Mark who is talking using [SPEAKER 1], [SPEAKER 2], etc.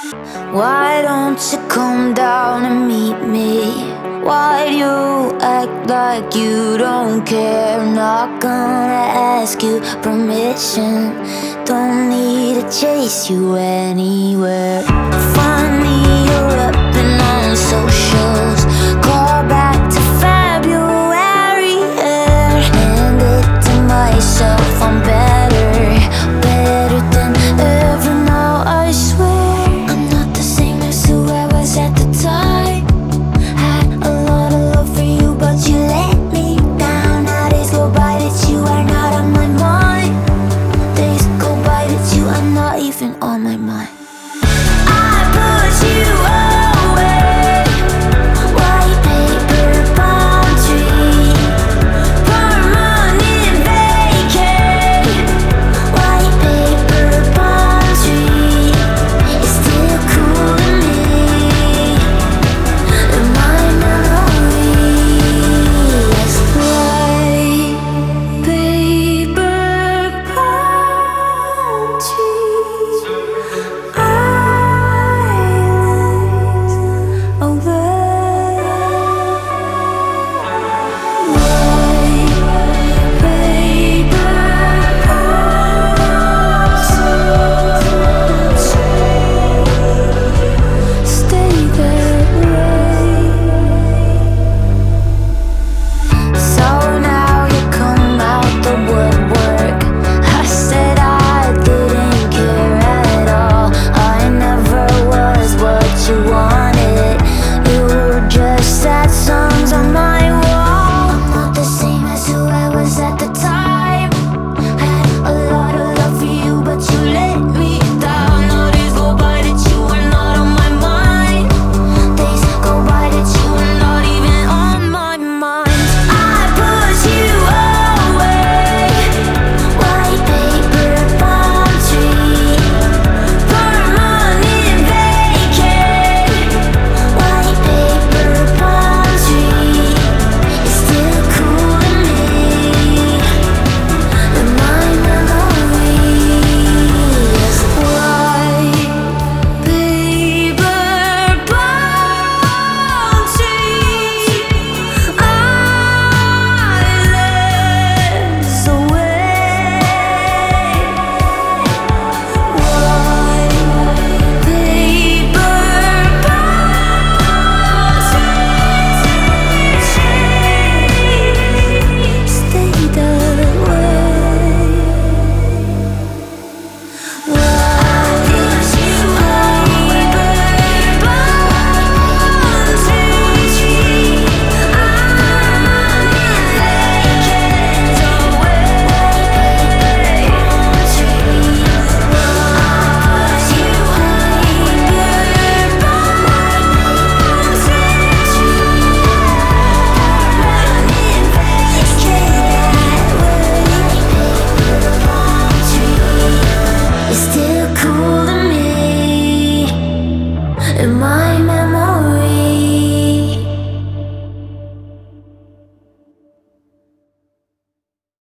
[SPEAKER 1] Why don't you come down and meet me? Why do you act like you don't care? I'm not gonna ask you permission. Don't need to chase you anywhere. Find me, you're up and on socials. Call back to February and it to myself, I'm better, better than ever now, I swear. I'm not the same as who I was at the time. Had a lot of love for you, but you let me down. Now days go by that you are not on my mind. Days go by that you are not even on my mind.